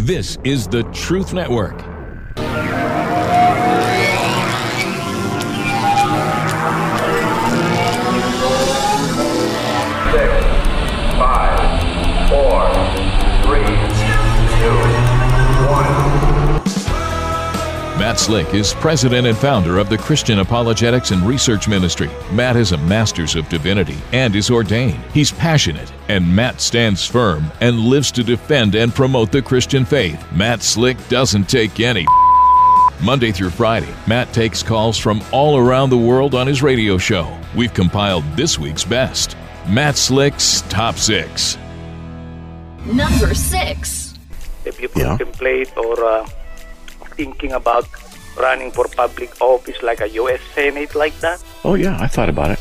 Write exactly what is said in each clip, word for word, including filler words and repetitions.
This is the Truth Network. Six, five, four, three, two, one. Matt Slick is president and founder of the Christian Apologetics and Research Ministry. Matt is a master's of divinity and is ordained. He's passionate, and Matt stands firm and lives to defend and promote the Christian faith. Matt Slick doesn't take any Monday through Friday, Matt takes calls from all around the world on his radio show. We've compiled this week's best. Matt Slick's Top Six. Number six. If you Yeah. contemplate or uh, thinking about running for public office like a U S Senate like that? Oh, yeah, I thought about it.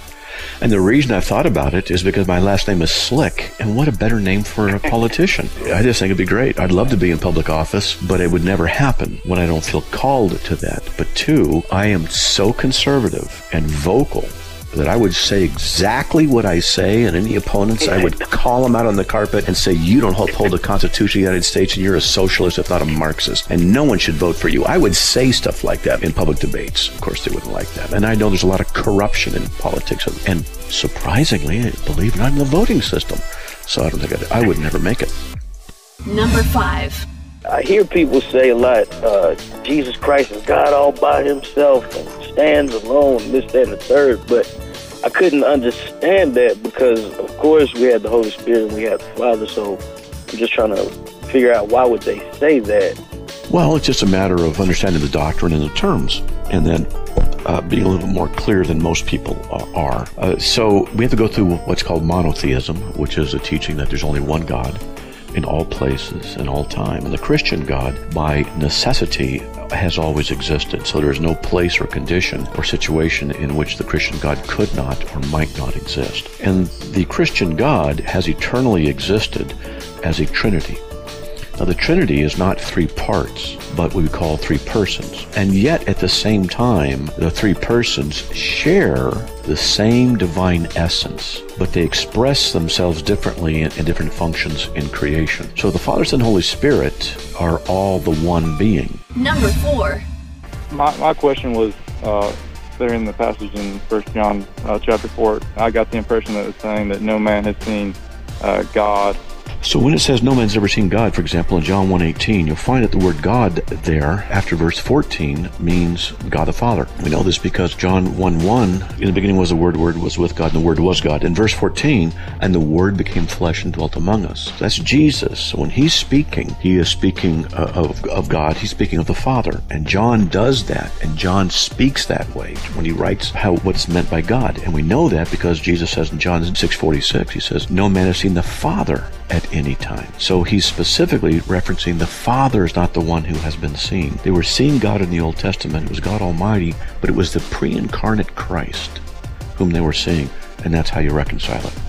And the reason I thought about it is because my last name is Slick, and what a better name for a politician. I just think it'd be great. I'd love to be in public office, but it would never happen when I don't feel called to that. But two, I am so conservative and vocal that I would say exactly what I say, and any opponents, I would call them out on the carpet and say, you don't uphold the Constitution of the United States, and you're a socialist, if not a Marxist, and no one should vote for you. I would say stuff like that in public debates. Of course, they wouldn't like that. And I know there's a lot of corruption in politics, and surprisingly, believe it or not, in the voting system. So I don't think I'd, I would never make it. Number five. I hear people say a lot, uh, Jesus Christ is God all by himself and stands alone, this, that, and the third, but I couldn't understand that because, of course, we had the Holy Spirit and we had the Father, so I'm just trying to figure out why would they say that. Well, it's just a matter of understanding the doctrine and the terms, and then uh, being a little more clear than most people are. Uh, so we have to go through what's called monotheism, which is a teaching that there's only one God in all places and all time. And the Christian God, by necessity, has always existed. So there is no place or condition or situation in which the Christian God could not or might not exist. And the Christian God has eternally existed as a Trinity. Now, the Trinity is not three parts, but what we call three persons. And yet, at the same time, the three persons share the same divine essence, but they express themselves differently in, in different functions in creation. So the Father, Son, and Holy Spirit are all the one being. Number four. My, my question was, uh, there in the passage in First John uh, chapter four, I got the impression that it was saying that no man has seen uh, God. So when it says no man's ever seen God, for example, in John one eighteen, you'll find that the word God there, after verse fourteen, means God the Father. We know this because John one one, in the beginning was the Word, the Word was with God, and the Word was God. In verse fourteen, and the Word became flesh and dwelt among us. That's Jesus. So when he's speaking, he is speaking uh, of, of God, he's speaking of the Father. And John does that, and John speaks that way when he writes how what's meant by God. And we know that because Jesus says in John six forty-six, he says, no man has seen the Father at any time. So he's specifically referencing the Father is not the one who has been seen. They were seeing God in the Old Testament. It was God Almighty, but it was the pre-incarnate Christ whom they were seeing, and that's how you reconcile it.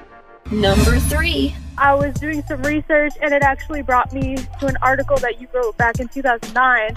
Number three. I was doing some research, and it actually brought me to an article that you wrote back in two thousand nine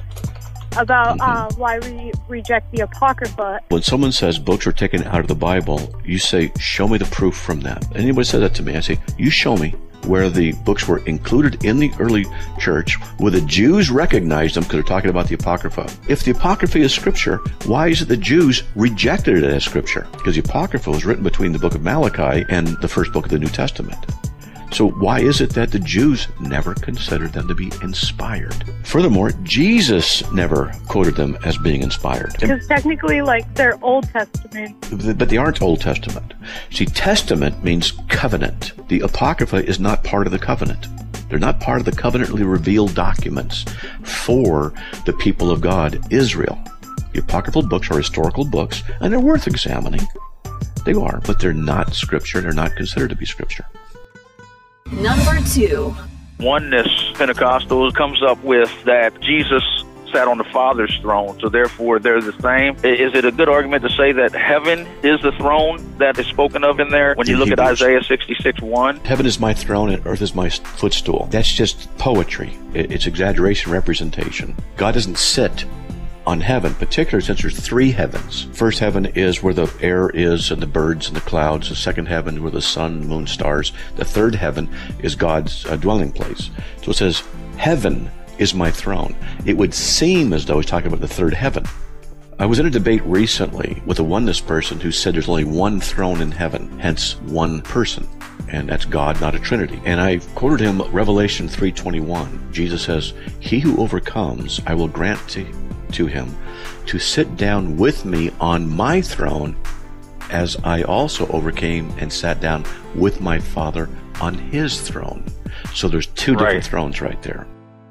about Mm-hmm. um, why we reject the Apocrypha. When someone says books are taken out of the Bible, you say, show me the proof from that. Anybody says that to me, I say, you show me where the books were included in the early church, where the Jews recognized them because they're talking about the Apocrypha. If the Apocrypha is Scripture, why is it the Jews rejected it as Scripture? Because the Apocrypha was written between the book of Malachi and the first book of the New Testament. So why is it that the Jews never considered them to be inspired? Furthermore, Jesus never quoted them as being inspired. Because technically, like, they're Old Testament. But they aren't Old Testament. See, testament means covenant. The Apocrypha is not part of the covenant. They're not part of the covenantally revealed documents for the people of God, Israel. The apocryphal books are historical books, and they're worth examining. They are, but they're not Scripture. They're not considered to be Scripture. Number two. Oneness Pentecostals comes up with that Jesus sat on the Father's throne, so therefore they're the same. Is it a good argument to say that heaven is the throne that is spoken of in there when you look at Isaiah sixty-six one? Heaven is my throne and earth is my footstool. That's just poetry. It's exaggeration, representation. God doesn't sit on heaven, particularly since there's three heavens. First heaven is where the air is and the birds and the clouds. The second heaven where the sun, moon, stars. The third heaven is God's uh, dwelling place. So it says, Heaven is my throne. It would seem as though he's talking about the third heaven. I was in a debate recently with a oneness person who said there's only one throne in heaven, hence one person, and that's God, not a Trinity. And I quoted him Revelation three twenty-one. Jesus says, "He who overcomes, I will grant to, to him to sit down with me on my throne, as I also overcame and sat down with my Father on his throne." So there's two Right. different thrones right there.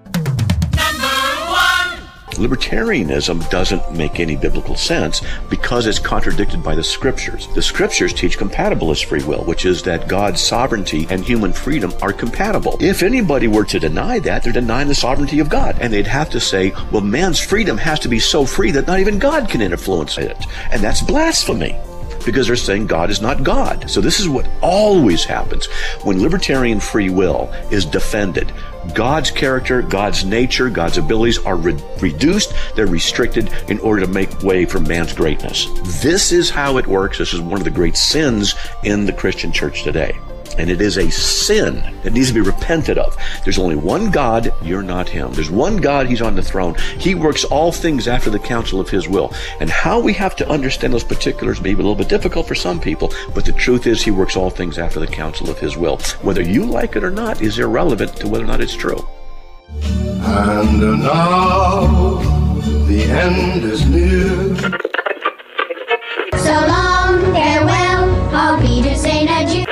Libertarianism doesn't make any biblical sense because it's contradicted by the scriptures. The scriptures teach compatibilist free will, which is that God's sovereignty and human freedom are compatible. If anybody were to deny that, they're denying the sovereignty of God. And they'd have to say, well, man's freedom has to be so free that not even God can influence it. And that's blasphemy, because they're saying God is not God. So this is what always happens when libertarian free will is defended. God's character, God's nature, God's abilities are re- reduced, they're restricted in order to make way for man's greatness. This is how it works. This is one of the great sins in the Christian church today. And it is a sin that needs to be repented of. There's only one God, you're not him. There's one God, he's on the throne. He works all things after the counsel of his will. And how we have to understand those particulars may be a little bit difficult for some people, but the truth is he works all things after the counsel of his will. Whether you like it or not is irrelevant to whether or not it's true. And now the end is near. So long, farewell, I'll be to Saint Adieu.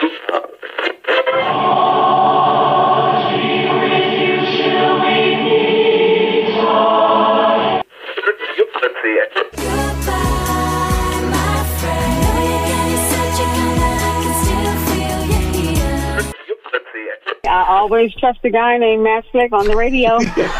I always trust a guy named Matt Slick on the radio.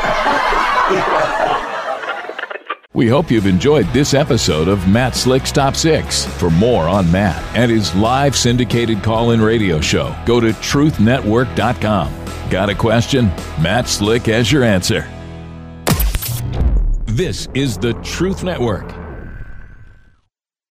We hope you've enjoyed this episode of Matt Slick's Top six. For more on Matt and his live syndicated call-in radio show, go to truth network dot com. Got a question? Matt Slick has your answer. This is the Truth Network.